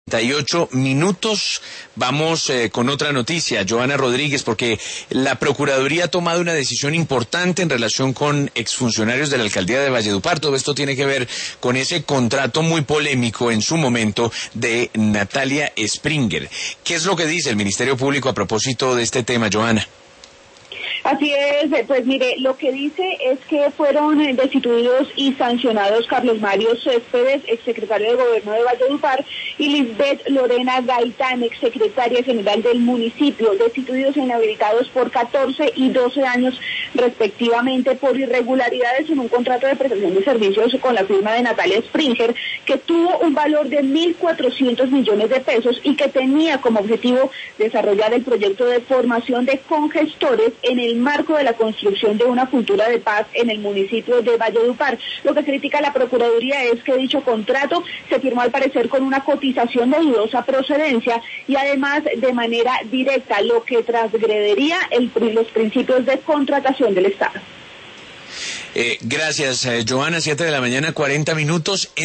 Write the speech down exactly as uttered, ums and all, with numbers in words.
treinta y ocho minutos. Vamos eh, con otra noticia, Joana Rodríguez, porque la Procuraduría ha tomado una decisión importante en relación con exfuncionarios de la Alcaldía de Valledupar. Todo esto tiene que ver con ese contrato muy polémico en su momento de Natalia Springer. ¿Qué es lo que dice el Ministerio Público a propósito de este tema, Joana? Así es, pues mire, lo que dice es que fueron destituidos y sancionados Carlos Mario Céspedes, exsecretario de Gobierno de Valledupar, y Lisbeth Lorena Gaitán, exsecretaria general del municipio, destituidos e inhabilitados por catorce y doce años respectivamente por irregularidades en un contrato de prestación de servicios con la firma de Natalia Springer, que tuvo un valor de mil cuatrocientos millones de pesos y que tenía como objetivo desarrollar el proyecto de formación de congestores en el marco de la construcción de una cultura de paz en el municipio de Valledupar. Lo que critica la Procuraduría es que dicho contrato se firmó al parecer con una cotización de dudosa procedencia y además de manera directa, lo que transgrediría el, los principios de contratación del Estado. Eh, gracias, eh, Joana, siete de la mañana, cuarenta minutos.